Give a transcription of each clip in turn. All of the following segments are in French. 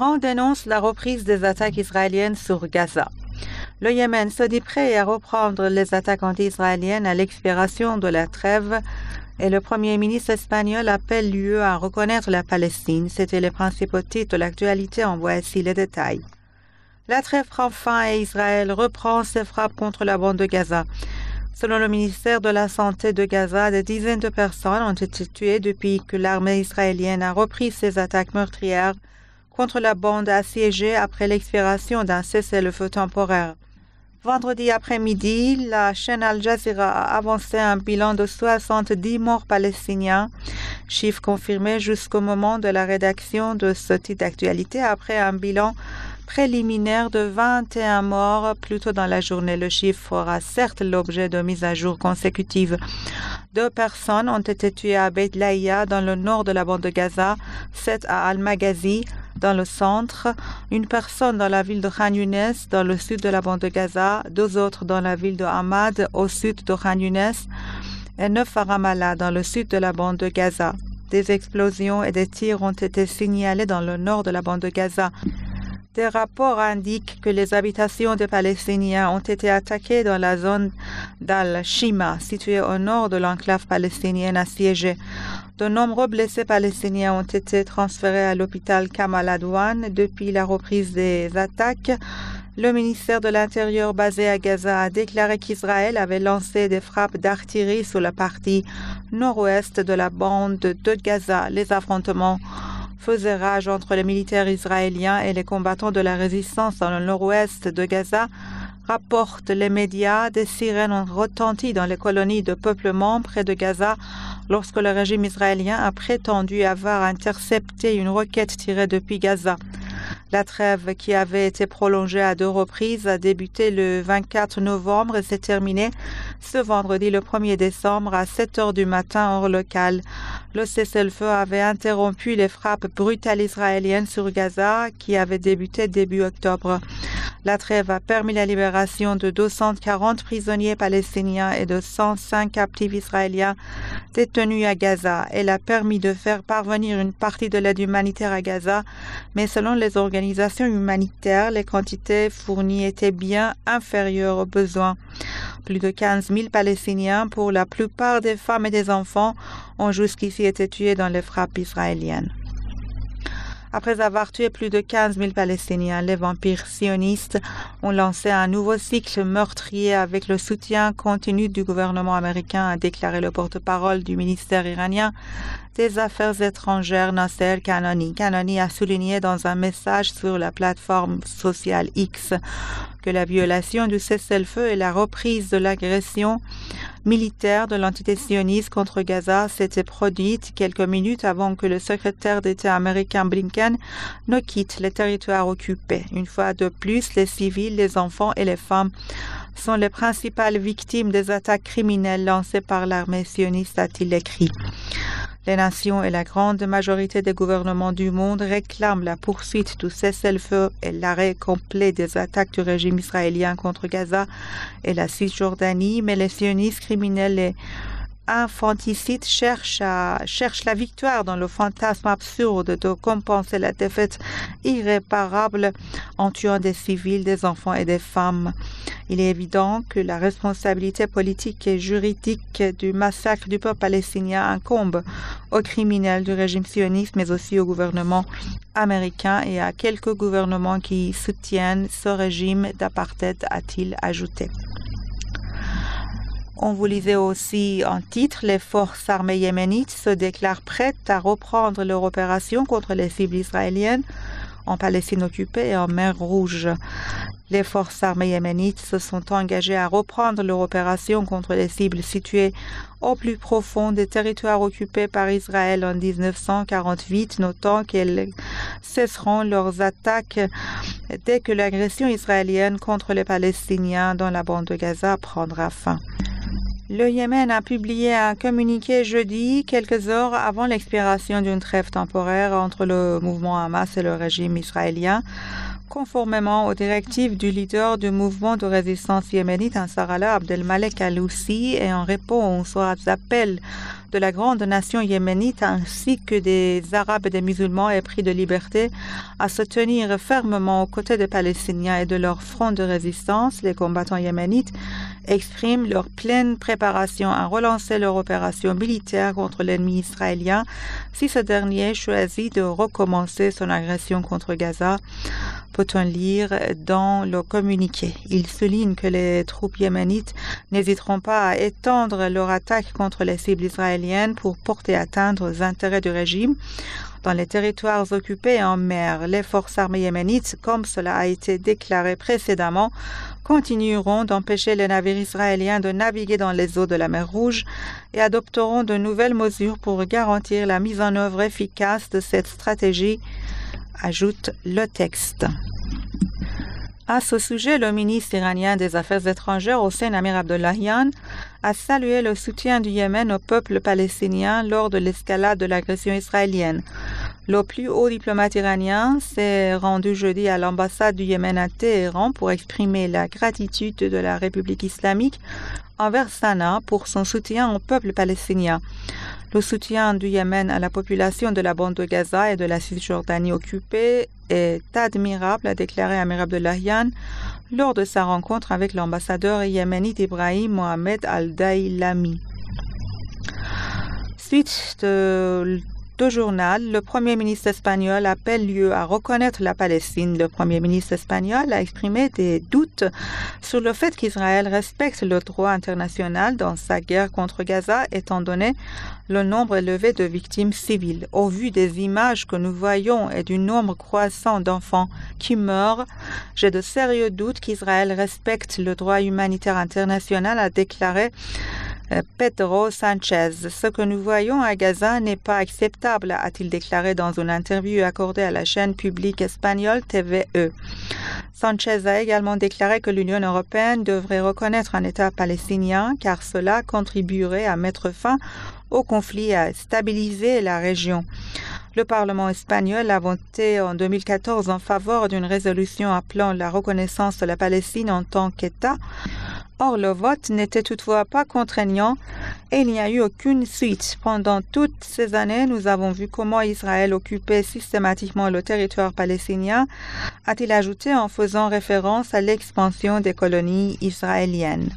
L'Iran dénonce la reprise des attaques israéliennes sur Gaza. Le Yémen se dit prêt à reprendre les attaques anti-israéliennes à l'expiration de la trêve et le Premier ministre espagnol appelle l'UE à reconnaître la Palestine. C'était les principaux titres de l'actualité. En voici les détails. La trêve prend fin et Israël reprend ses frappes contre la bande de Gaza. Selon le ministère de la Santé de Gaza, des dizaines de personnes ont été tuées depuis que l'armée israélienne a repris ses attaques meurtrières contre la bande assiégée après l'expiration d'un cessez-le-feu temporaire. Vendredi après-midi, la chaîne Al Jazeera a avancé un bilan de 70 morts palestiniens, chiffre confirmé jusqu'au moment de la rédaction de ce titre d'actualité après un bilan préliminaire de 21 morts plus tôt dans la journée. Le chiffre fera certes l'objet de mises à jour consécutives. 2 personnes ont été tuées à Beit Laïa dans le nord de la bande de Gaza, 7 à Al-Maghazi dans le centre, 1 personne dans la ville de Khan Younes dans le sud de la bande de Gaza, 2 autres dans la ville de Hamad au sud de Khan Younes et 9 à Ramallah dans le sud de la bande de Gaza. Des explosions et des tirs ont été signalés dans le nord de la bande de Gaza. Des rapports indiquent que les habitations des Palestiniens ont été attaquées dans la zone d'Al-Shima, située au nord de l'enclave palestinienne assiégée. De nombreux blessés palestiniens ont été transférés à l'hôpital Kamal Adwan depuis la reprise des attaques. Le ministère de l'Intérieur basé à Gaza a déclaré qu'Israël avait lancé des frappes d'artillerie sur la partie nord-ouest de la bande de Gaza. Les affrontements faisaient rage entre les militaires israéliens et les combattants de la résistance dans le nord-ouest de Gaza, rapportent les médias. Des sirènes ont retenti dans les colonies de peuplement près de Gaza lorsque le régime israélien a prétendu avoir intercepté une roquette tirée depuis Gaza. La trêve, qui avait été prolongée à 2 reprises, a débuté le 24 novembre et s'est terminée ce vendredi le 1er décembre à 7 heures du matin heure locale. Le cessez-le-feu avait interrompu les frappes brutales israéliennes sur Gaza qui avaient débuté début octobre. La trêve a permis la libération de 240 prisonniers palestiniens et de 105 captifs israéliens détenus à Gaza. Elle a permis de faire parvenir une partie de l'aide humanitaire à Gaza, mais selon les organisations humanitaires, les quantités fournies étaient bien inférieures aux besoins. Plus de 15 000 Palestiniens, pour la plupart des femmes et des enfants, ont jusqu'ici été tués dans les frappes israéliennes. Après avoir tué plus de 15 000 Palestiniens, les vampires sionistes ont lancé un nouveau cycle meurtrier avec le soutien continu du gouvernement américain, a déclaré le porte-parole du ministère iranien des Affaires étrangères Nasser Kanani. Kanani a souligné dans un message sur la plateforme sociale X que la violation du cessez-le-feu et la reprise de l'agression militaire de l'entité sioniste contre Gaza s'était produite quelques minutes avant que le secrétaire d'État américain Blinken ne quitte les territoires occupés. Une fois de plus, les civils, les enfants et les femmes sont les principales victimes des attaques criminelles lancées par l'armée sioniste, a-t-il écrit. Les nations et la grande majorité des gouvernements du monde réclament la poursuite du cessez-le-feu et l'arrêt complet des attaques du régime israélien contre Gaza et la Cisjordanie, mais les sionistes criminels et infanticides cherchent la victoire dans le fantasme absurde de compenser la défaite irréparable en tuant des civils, des enfants et des femmes. Il est évident que la responsabilité politique et juridique du massacre du peuple palestinien incombe aux criminels du régime sioniste, mais aussi au gouvernement américain et à quelques gouvernements qui soutiennent ce régime d'apartheid, a-t-il ajouté. On vous lisait aussi en titre, les forces armées yéménites se déclarent prêtes à reprendre leur opération contre les cibles israéliennes en Palestine occupée et en mer Rouge. Les forces armées yéménites se sont engagées à reprendre leur opération contre les cibles situées au plus profond des territoires occupés par Israël en 1948, notant qu'elles cesseront leurs attaques dès que l'agression israélienne contre les Palestiniens dans la bande de Gaza prendra fin. Le Yémen a publié un communiqué jeudi, quelques heures avant l'expiration d'une trêve temporaire entre le mouvement Hamas et le régime israélien, conformément aux directives du leader du mouvement de résistance yéménite Ansarallah Abdelmalek Al-Houssi et en réponse aux appels de la grande nation yéménite ainsi que des Arabes et des musulmans aient pris de liberté à se tenir fermement aux côtés des Palestiniens et de leur front de résistance, les combattants yéménites expriment leur pleine préparation à relancer leur opération militaire contre l'ennemi israélien si ce dernier choisit de recommencer son agression contre Gaza, peut-on lire dans le communiqué. Il souligne que les troupes yéménites n'hésiteront pas à étendre leur attaque contre les cibles israéliennes pour porter atteinte aux intérêts du régime dans les territoires occupés en mer. Les forces armées yéménites, comme cela a été déclaré précédemment, continueront d'empêcher les navires israéliens de naviguer dans les eaux de la mer Rouge et adopteront de nouvelles mesures pour garantir la mise en œuvre efficace de cette stratégie, ajoute le texte. À ce sujet, le ministre iranien des Affaires étrangères, Hossein Amir Abdollahian, a salué le soutien du Yémen au peuple palestinien lors de l'escalade de l'agression israélienne. Le plus haut diplomate iranien s'est rendu jeudi à l'ambassade du Yémen à Téhéran pour exprimer la gratitude de la République islamique envers Sanaa pour son soutien au peuple palestinien. Le soutien du Yémen à la population de la bande de Gaza et de la Cisjordanie occupée est admirable, a déclaré Amir Abdollahian lors de sa rencontre avec l'ambassadeur yéménite Ibrahim Mohamed Al-Dailami. Suite de journal, le Premier ministre espagnol appelle l'UE à reconnaître la Palestine. Le Premier ministre espagnol a exprimé des doutes sur le fait qu'Israël respecte le droit international dans sa guerre contre Gaza, étant donné le nombre élevé de victimes civiles. Au vu des images que nous voyons et du nombre croissant d'enfants qui meurent, j'ai de sérieux doutes qu'Israël respecte le droit humanitaire international, a déclaré Pedro Sanchez. Ce que nous voyons à Gaza n'est pas acceptable, a-t-il déclaré dans une interview accordée à la chaîne publique espagnole TVE. Sanchez a également déclaré que l'Union européenne devrait reconnaître un État palestinien car cela contribuerait à mettre fin au conflit et à stabiliser la région. Le Parlement espagnol a voté en 2014 en faveur d'une résolution appelant la reconnaissance de la Palestine en tant qu'État. Or, le vote n'était toutefois pas contraignant et il n'y a eu aucune suite. Pendant toutes ces années, nous avons vu comment Israël occupait systématiquement le territoire palestinien, a-t-il ajouté en faisant référence à l'expansion des colonies israéliennes.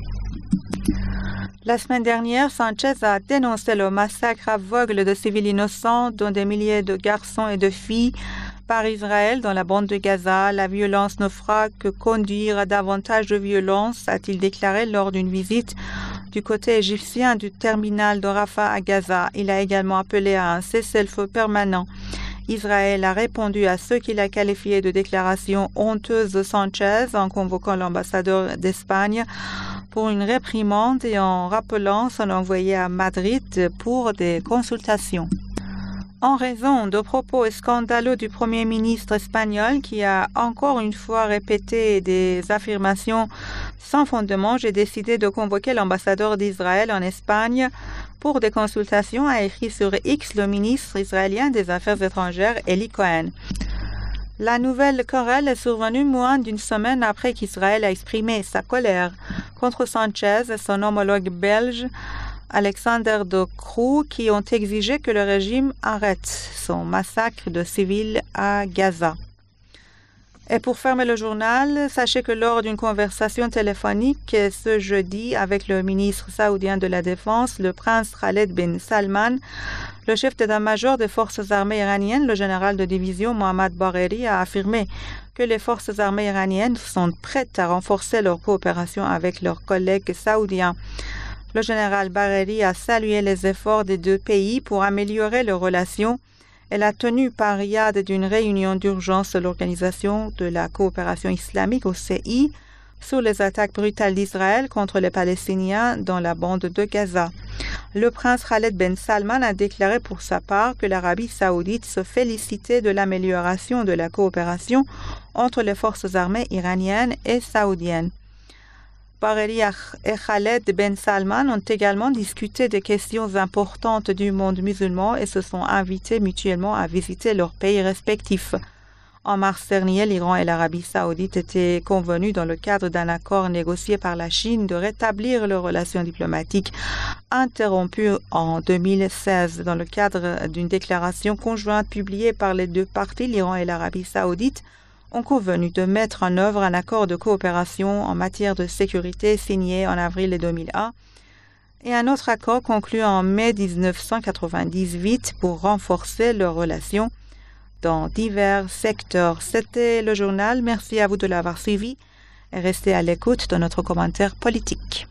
La semaine dernière, Sanchez a dénoncé le massacre aveugle de civils innocents, dont des milliers de garçons et de filles, par Israël dans la bande de Gaza. La violence ne fera que conduire à davantage de violence, a-t-il déclaré lors d'une visite du côté égyptien du terminal de Rafah à Gaza. Il a également appelé à un cessez-le-feu permanent. Israël a répondu à ce qu'il a qualifié de déclaration honteuse de Sanchez en convoquant l'ambassadeur d'Espagne pour une réprimande et en rappelant son envoyé à Madrid pour des consultations. En raison de propos scandaleux du Premier ministre espagnol qui a encore une fois répété des affirmations sans fondement, j'ai décidé de convoquer l'ambassadeur d'Israël en Espagne pour des consultations, a écrit sur X le ministre israélien des Affaires étrangères, Eli Cohen. La nouvelle querelle est survenue moins d'une semaine après qu'Israël a exprimé sa colère contre Sanchez et son homologue belge, Alexander De Croo, qui ont exigé que le régime arrête son massacre de civils à Gaza. Et pour fermer le journal, sachez que lors d'une conversation téléphonique ce jeudi avec le ministre saoudien de la Défense, le prince Khaled bin Salman, le chef d'état-major des forces armées iraniennes, le général de division Mohammad Bagheri, a affirmé que les forces armées iraniennes sont prêtes à renforcer leur coopération avec leurs collègues saoudiens. Le général Bagheri a salué les efforts des deux pays pour améliorer leurs relations et la tenue par Riyad d'une réunion d'urgence de l'Organisation de la coopération islamique OCI sur les attaques brutales d'Israël contre les Palestiniens dans la bande de Gaza. Le prince Khaled bin Salman a déclaré pour sa part que l'Arabie saoudite se félicitait de l'amélioration de la coopération entre les forces armées iraniennes et saoudiennes. Bagheri et Khaled bin Salman ont également discuté des questions importantes du monde musulman et se sont invités mutuellement à visiter leurs pays respectifs. En mars dernier, l'Iran et l'Arabie saoudite étaient convenus dans le cadre d'un accord négocié par la Chine de rétablir leurs relations diplomatiques interrompues en 2016. Dans le cadre d'une déclaration conjointe publiée par les deux parties, l'Iran et l'Arabie saoudite ont convenu de mettre en œuvre un accord de coopération en matière de sécurité signé en avril 2001 et un autre accord conclu en mai 1998 pour renforcer leurs relations dans divers secteurs. C'était le journal. Merci à vous de l'avoir suivi et restez à l'écoute de notre commentaire politique.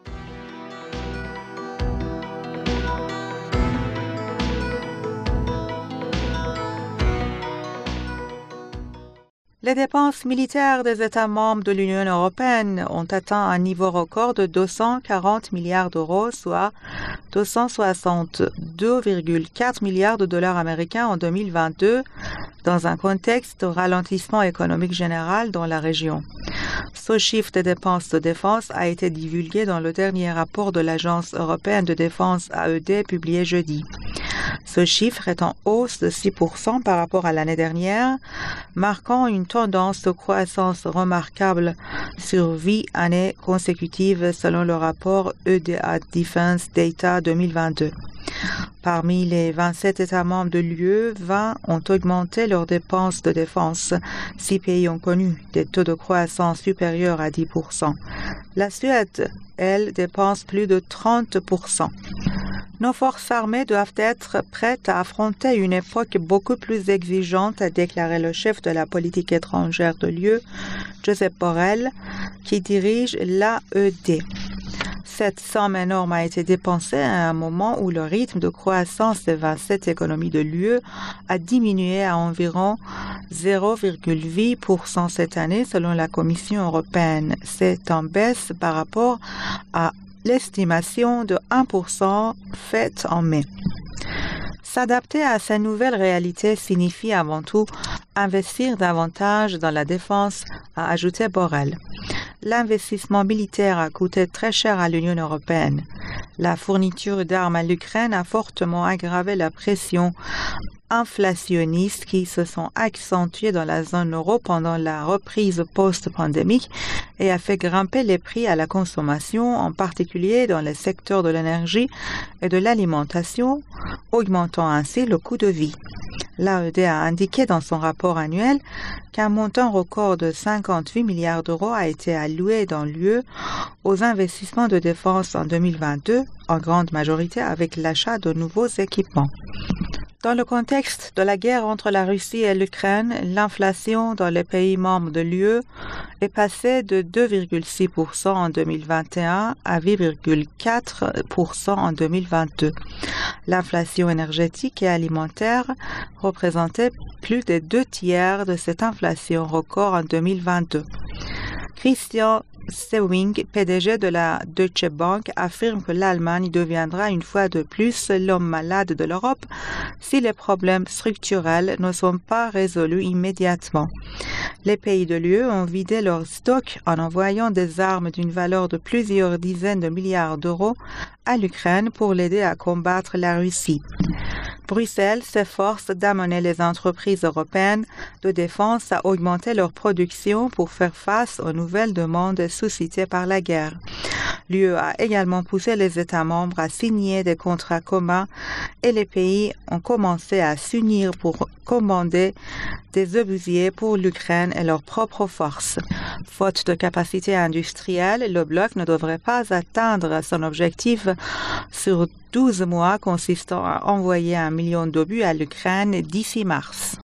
Les dépenses militaires des États membres de l'Union européenne ont atteint un niveau record de 240 milliards d'euros, soit 262,4 milliards de dollars américains en 2022, dans un contexte de ralentissement économique général dans la région. Ce chiffre des dépenses de défense a été divulgué dans le dernier rapport de l'Agence européenne de défense AED publié jeudi. Ce chiffre est en hausse de 6% par rapport à l'année dernière, marquant une tendance de croissance remarquable sur 8 années consécutives selon le rapport EDA Defense Data 2022. Parmi les 27 États membres de l'UE, 20 ont augmenté leurs dépenses de défense. 6 pays ont connu des taux de croissance supérieurs à 10%. La Suède, elle, dépense plus de 30%. Nos forces armées doivent être prêtes à affronter une époque beaucoup plus exigeante, a déclaré le chef de la politique étrangère de l'UE, Josep Borrell, qui dirige l'AED. Cette somme énorme a été dépensée à un moment où le rythme de croissance des 27 économies de l'UE a diminué à environ 0,8% cette année selon la Commission européenne. C'est en baisse par rapport à l'estimation de 1% faite en mai. S'adapter à ces nouvelles réalités signifie avant tout investir davantage dans la défense, a ajouté Borrell. L'investissement militaire a coûté très cher à l'Union européenne. La fourniture d'armes à l'Ukraine a fortement aggravé la pression inflationnistes qui se sont accentuées dans la zone euro pendant la reprise post-pandémique et a fait grimper les prix à la consommation, en particulier dans les secteurs de l'énergie et de l'alimentation, augmentant ainsi le coût de vie. L'AED a indiqué dans son rapport annuel qu'un montant record de 58 milliards d'euros a été alloué dans l'UE aux investissements de défense en 2022, en grande majorité avec l'achat de nouveaux équipements. Dans le contexte de la guerre entre la Russie et l'Ukraine, l'inflation dans les pays membres de l'UE est passée de 2,6% en 2021 à 8,4% en 2022. L'inflation énergétique et alimentaire représentait plus des 2/3 de cette inflation record en 2022. Christian Sewing, PDG de la Deutsche Bank, affirme que l'Allemagne deviendra une fois de plus l'homme malade de l'Europe si les problèmes structurels ne sont pas résolus immédiatement. Les pays de l'UE ont vidé leurs stocks en envoyant des armes d'une valeur de plusieurs dizaines de milliards d'euros à l'Ukraine pour l'aider à combattre la Russie. Bruxelles s'efforce d'amener les entreprises européennes de défense à augmenter leur production pour faire face aux nouvelles demandes suscitées par la guerre. L'UE a également poussé les États membres à signer des contrats communs et les pays ont commencé à s'unir pour commander des obusiers pour l'Ukraine et leurs propres forces. Faute de capacité industrielle, le bloc ne devrait pas atteindre son objectif sur 12 mois consistant à envoyer 1 million d'obus à l'Ukraine d'ici mars.